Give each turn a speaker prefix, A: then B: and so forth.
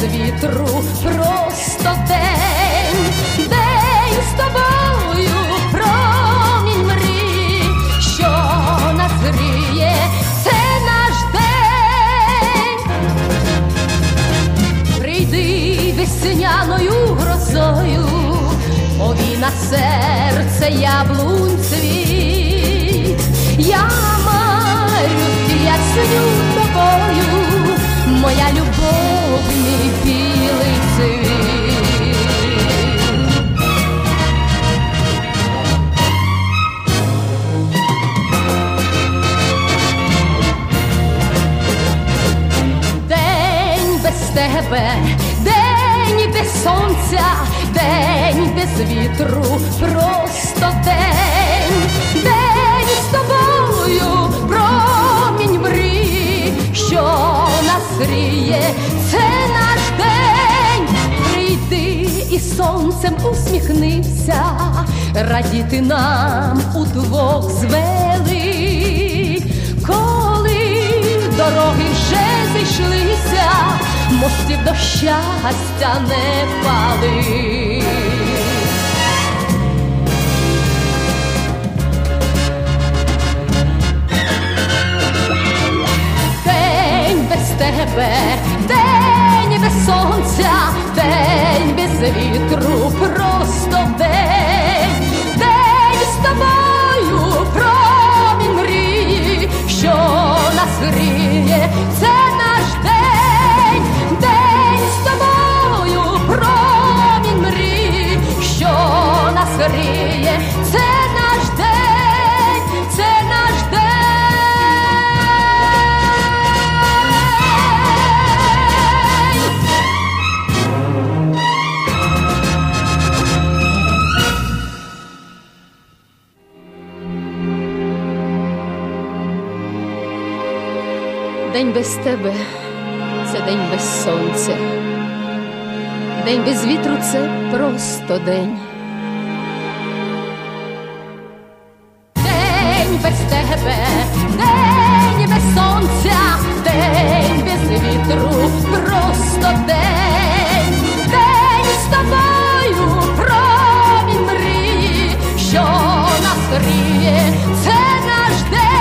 A: вітру, просто день, день з тобою, промінь мрій, що нас гріє, це наш день. Прийди весняною грозою, повій на серце яблунь цвіт. Я марю, ясню тобою, моя любов, мій білий цвіт. День без тебе, день без сонця, день без вітру, просто день, день з тобою, промінь мрій, що нас гріє, це наш день. Прийди і сонцем усміхнися, радіти нам удвох звели. Коли дороги вже зійшлися, мостів до щастя не пали. День без тебе, день без сонця, день без вітру, просто день, день з тобою, промінь мрії, що нас гріє, це наш день, день з тобою, промінь мрії, що нас гріє, це наш день, це наш день. День без тебе – це день без сонця, день без вітру – це просто день. День без тебе, день без сонця, день без вітру – просто день. День з тобою, промінь мрії, що нас гріє, це наш день.